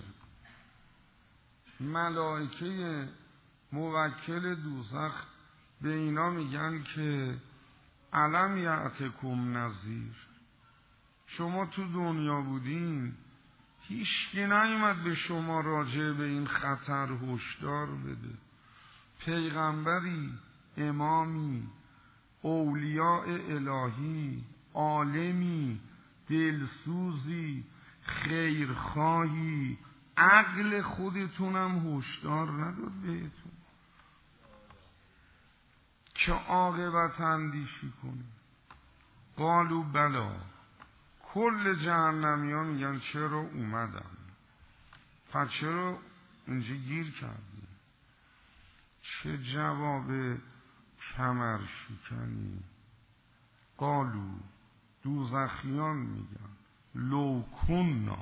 ملائکه موکل دوزخ به اینا میگن که الم یأتکم نذیر، شما تو دنیا بودین هیچکی نیومد به شما راجع به این خطر هشدار بده؟ پیغمبری، امامی، اولیاء الهی، عالمی، دلسوزی، خیرخواهی، عقل خودتونم هشدار نداد بهتون که عاقبت اندیشی کنی؟ قالوا بلا، کل جهنمی ها میگن چرا اومدم، پس چرا اینجا گیر کردی؟ چه جواب کمر شکنی. قالوا، دوزخیان میگن لو کننا،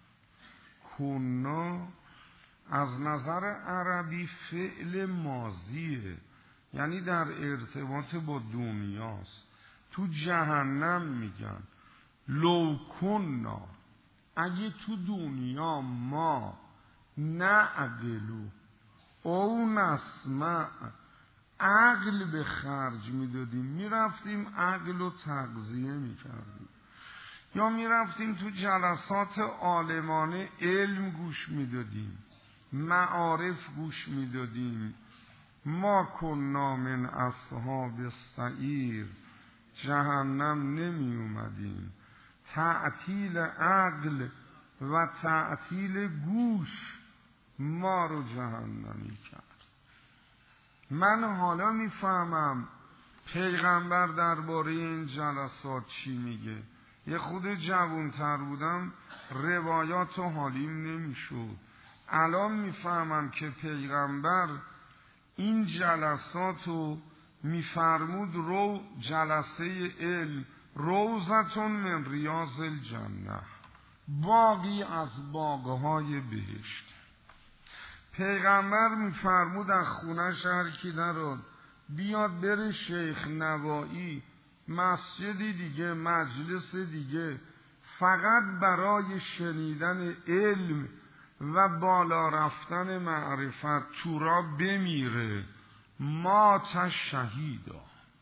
کننا از نظر عربی فعل ماضیه، یعنی در ارتباط با دنیاست. تو جهنم میگن لو کننا، اگه تو دنیا ما نعقلو او نسمع، عقل به خرج میدادیم، میرفتیم عقل رو تغذیه میکردیم، یا میرفتیم تو جلسات عالمانه علم گوش میدادیم، معارف گوش میدادیم، ما کننا من اصحاب السعیر، جهنم نمی اومدیم. تعطیل عقل و تعطیل گوش ما رو جهنمی کرد. من حالا میفهمم پیغمبر درباره این جلسات چی میگه. یه خود جوانتر بودم روایات و حالیم نمیشد، الان میفهمم که پیغمبر این جلسات رو میفرمود رو جلسه علم روضتون من ریاض الجنه، باغی از باغهای بهشت. پیغمبر میفرمود از خونش هر کی نراد بیاد بره شیخ نوایی، مسجدی دیگه، مجلس دیگه، فقط برای شنیدن علم و بالا رفتن معرفت تو را بمیره، مات شهیدا.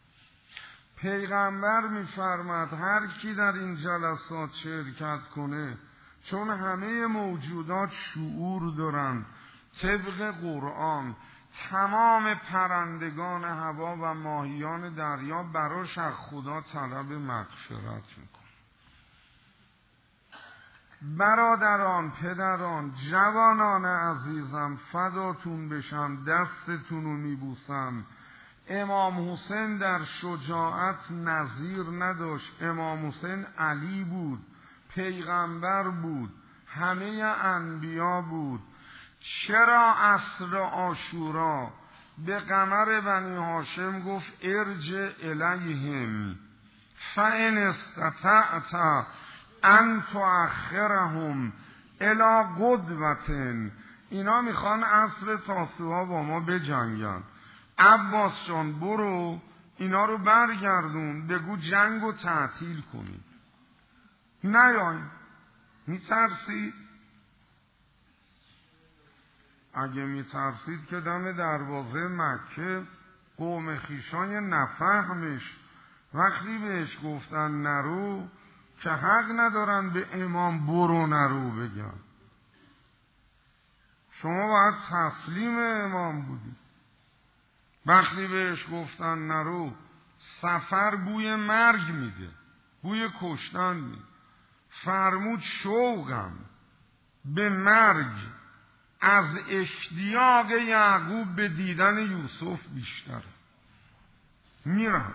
پیغمبر میفرماد هر کی در این جلسات شرکت کنه، چون همه موجودات شعور دارن، طبق قرآن تمام پرندگان هوا و ماهیان دریا براش از خدا طلب مغفرت میکن. برادران، پدران، جوانان عزیزم، فداتون بشم، دستتون رو میبوسم. امام حسین در شجاعت نظیر نداشت. امام حسین علی بود، پیغمبر بود، همه انبیا بود. چرا عصر عاشورا به قمر بنی هاشم گفت ارجع الیهم فان استطعت ان تؤخرهم الی قدوة. اینا میخوان عصر تاسوعا با ما بجنگن. عباس جان برو اینا رو برگردون، بگو جنگ رو تعطیل کنی، نیاین. میترسید؟ اگه میترسید که دم دروازه مکه قوم خیشای نفهمش وقتی بهش گفتن نرو که حق ندارن به امام برو نرو بگن. شما باید تسلیم امام بودی. وقتی بهش گفتن نرو، سفر بوی مرگ میده، بوی کشتن میده. فرمود شوقم به مرگ از اشتیاق یعقوب به دیدن یوسف بیشتره. میرم.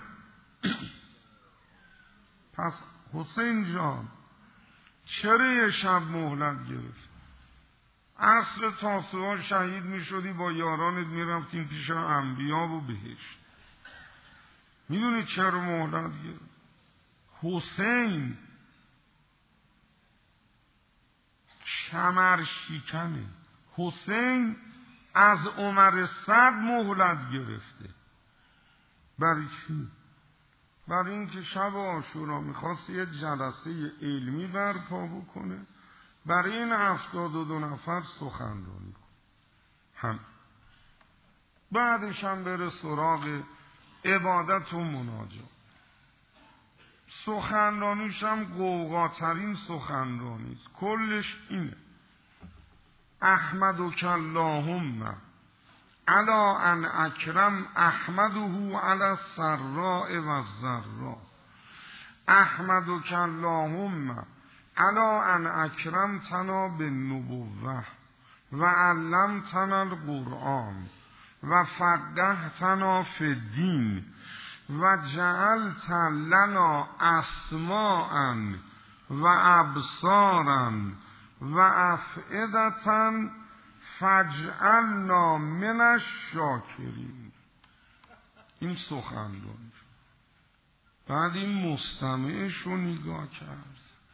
پس حسین جان چرا یه شب مهلت گرفت؟ عصر تاسوعا شهید می شدی، با یارانت می رفتیم پیش انبیا و بهشت. میدونی چرا مهلت گرفت؟ حسین کمر شکنه. حسین از عمر صد مهلت گرفته. برای چی؟ برای اینکه شب عاشورا میخواست یه جلسه علمی برپا بکنه، برای این هفتاد و دو نفر سخنرانی کن. هم بعدش هم بره سراغ عبادت و مناجات. سخنرانیش هم غوغاترین سخنرانی است. کلش اینه: احمدک اللهم علی ان اکرم احمده علی السراء و الضراء. احمدک اللهم علی ان اکرمتنا بالنبوة و علمتنا القرآن و فقهتنا فی الدین و جعلت لنا اسماعا و ابصارا و افئدة فاجعلنا من الشاکرین. این سخنرانی. بعد این مستمعش رو نگاه کرد،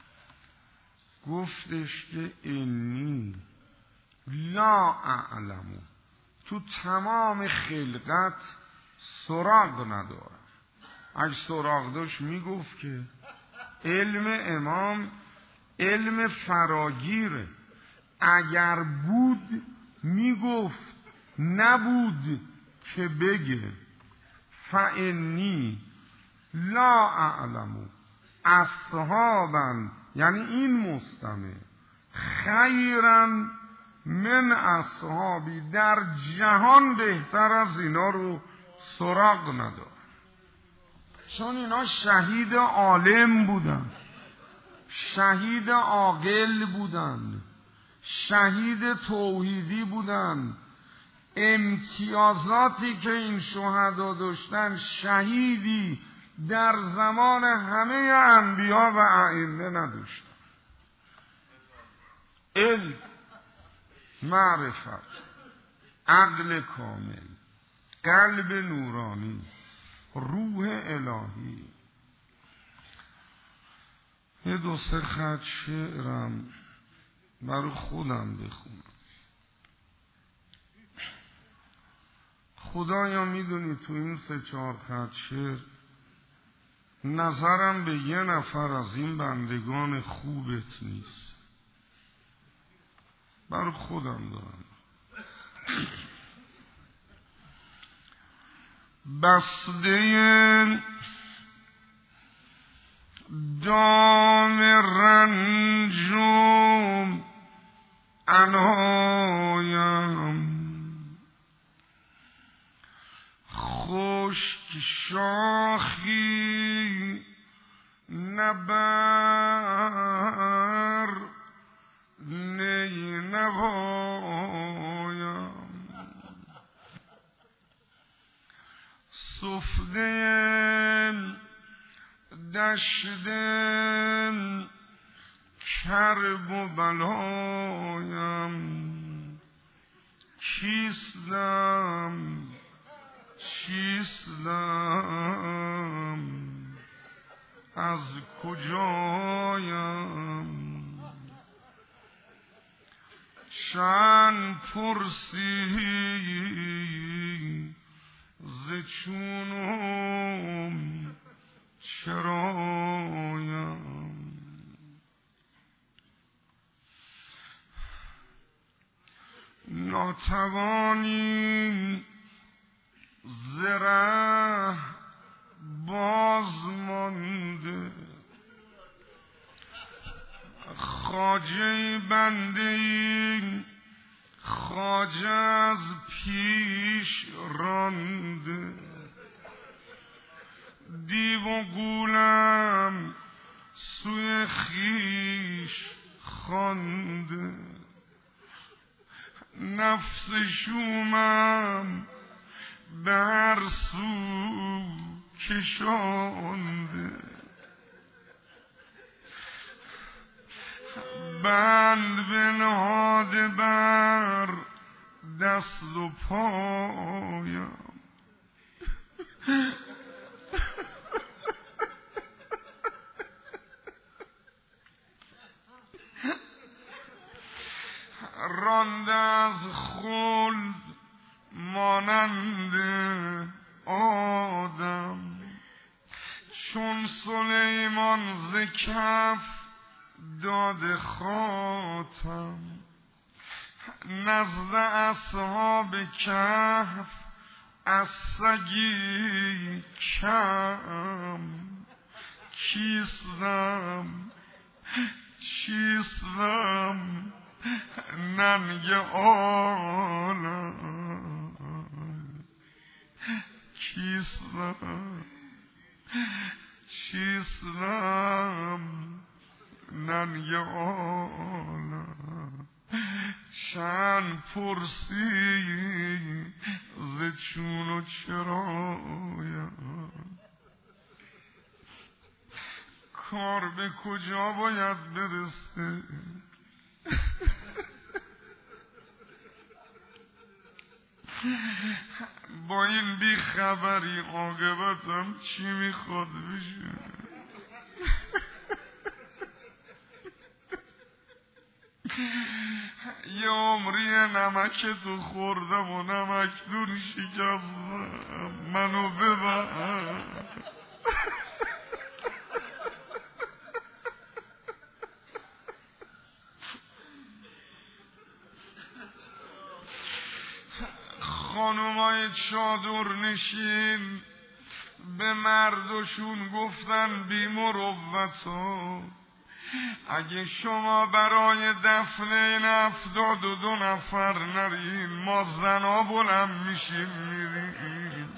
گفتش که انی لا اعلم، تو تمام خلقت سراغ ندارم. اگه سراغ داشت میگفت که علم امام علم فراگیره. اگر بود میگفت، نبود که بگه. فانی لا اعلم اصحابا، یعنی این مستمع، خیرا من اصحابی، در جهان بهتر از اینا رو سراغ نداره. چون اینا شهید عالم بودن، شهید عاقل بودن، شهید توحیدی بودن. امتیازاتی که این شهدا داشتن شهیدی در زمان همه انبیا و ائمه نداشتن. علم، معرفت، عقل کامل، قلب نورانی، روح الهی. یه دو سه خط شعرم برای خودم بخونم. خدایا میدونی تو این سه چهار خط شعر نظرم به یه نفر از این بندگان خوبت نیست. برای خودم دارم. بسته دام رنجم انهایم، خشک شاخی نبر نی نوایم، سفده دشت کرب و بلایم، کیستم چیستم از کجایم. شن پرسی ز چونم چرایم ناتوانی زره باز مانده خواجه بنده این خواجه از پیش رانده دیو و گولم سوی خیش خوانده نفس شومم به هر سو کشانده بند بنهاده بر دست و پایم رانده از خلد مانند آدم چون سلیمان ز کف داده خاتم نزد اصحاب کهف از سگی کم کیستم چیستم ننگ عالم کیستم چیستم ننگ عالم چند پرسی ز چون و چرایم کار به کجا باید برسه با این بی خبری عاقبتم چی میخواد بشه یه عمری نمک تو خوردم و نمک دون شکستم منو ببر خانومای چادر نشین به مردشون گفتن بی مروتا اگه شما برای دفن این هفتاد و دو نفر نرین ما زنا بلند میشیم میریم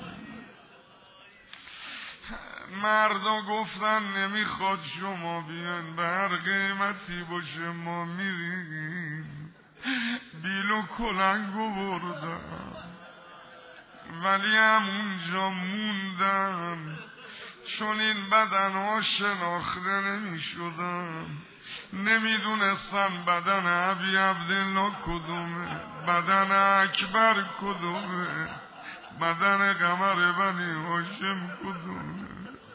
مردا گفتن نمیخواد شما بیان به هر قیمتی باشه ما میریم بیل و کلنگو بردن ولی همونجا موندن چون این بدنها شناخته نمی شدن نمیدونستن بدن ابی عبدالله کدومه بدن اکبر کدومه بدن قمر بنی هاشم کدومه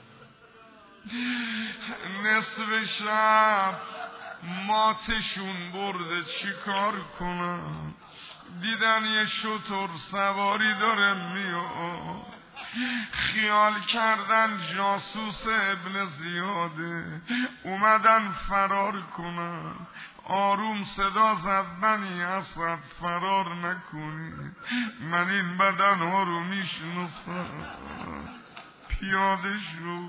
نصف شب ماتشون برده چی کار کنم دیدن یه شتر سواری داره میاد خیال کردن جاسوس ابن زیاده اومدن فرار کنن آروم صدا زد بنی اسد فرار نکنی من این بدن ها رو میشناسم پیاده شو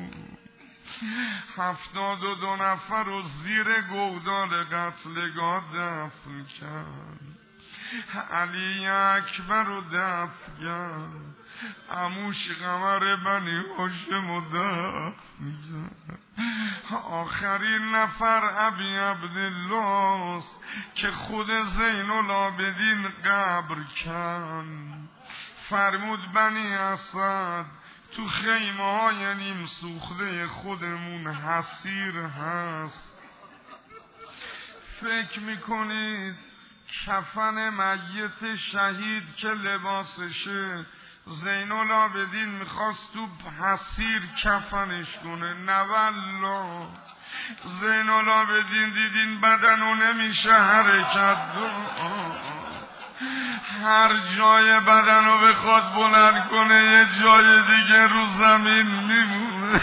هفتاد و دو نفر رو زیر گودال قتلگاه دفن کرد علی اکبر رو دفن کرد عموش قمر بنی هاشم رو دفن کرد آخرین نفر ابی عبدالله است که خود زین العابدین قبر کن فرمود بنی اسد تو خیمه های نیم سوخته خودمون حسیر هست فکر میکنید کفن میت شهید که لباسشه زین العابدین میخواست تو حسیر کفنش کنه؟ نه والله زین العابدین دیدین بدنو نمیشه حرکت دو، هر جای بدنو بخواد بلند کنه یه جای دیگه رو زمین میمونه.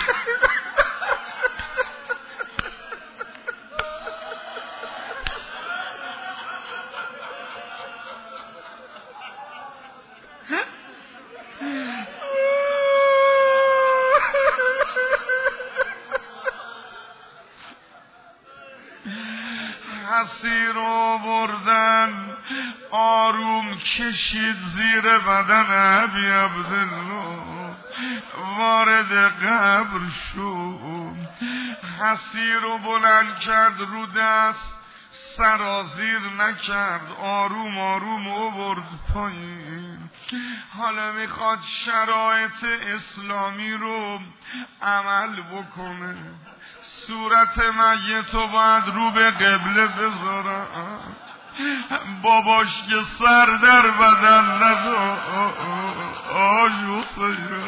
حسی رو بردن آروم کشید زیر بدن ابی عبدالله، وارد قبر شد. حسی رو بلند کرد رو دست، سرازیر نکرد، آروم آروم آورد پایین. حالا میخواد شرایط اسلامی رو عمل بکنه. صورت میتو باید رو به قبله بذارن، باباش که سر در بدن ندار. آی حسین،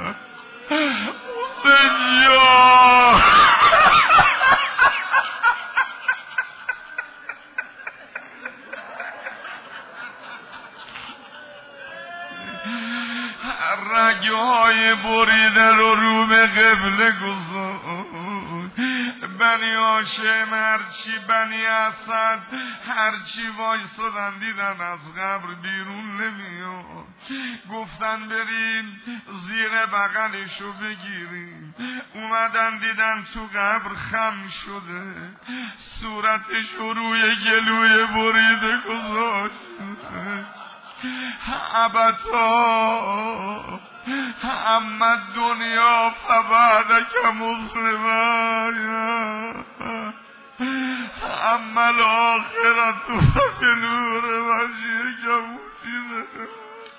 حسین یا رگهای بریده رو رو به قبله گذار. بنی هاشم هرچی بنی اسد هرچی وایستادن دیدن از قبر بیرون نمیاد، گفتن بریم زیر بغلشو بگیریم. اومدن دیدن تو قبر خم شده، صورتش روی گلوی بریده گذاشت. ابتا اما دنیا فبعدک مسلمان، اما الاخرت به نور وجهک مشرقه.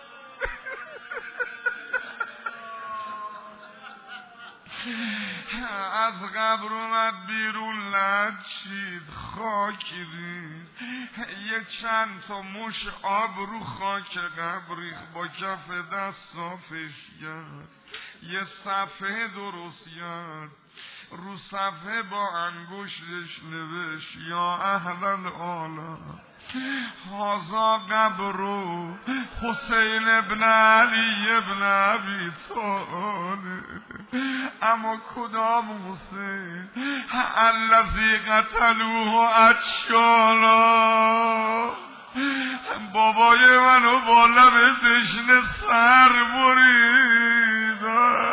از قبر اومد بیرون، لچید خاکی دید، یه چند تا مش آب رو خاک قبر ریخت، با کف دست صافش کرد، یه صفحه درست کرد، رو صفحه با انگشتش نوشت یا اهل العالم هازا قبرو حسین ابن علی ابن ابی طالب. اما کدام حسین؟ الذی قتلوه اشکالا، بابای منو با لب تشنه سر بریدن.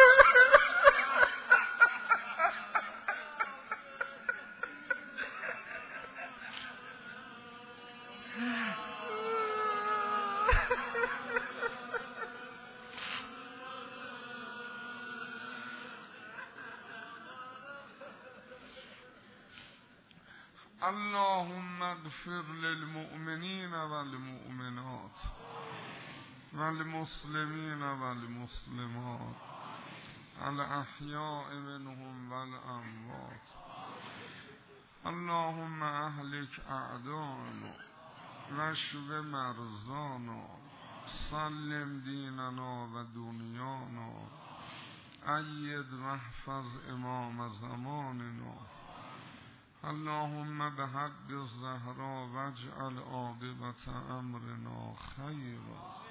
اللهم اغفر للمؤمنین والمؤمنات والمسلمین والمسلمات الاحیاء منهم والاموات. اللهم اهلک اعداءنا واشف مرضانا سلم دیننا و دنیانا اید واحفظ امام زماننا. اللهم بحق الزهرا واجعل عاقبت امرنا خیرا.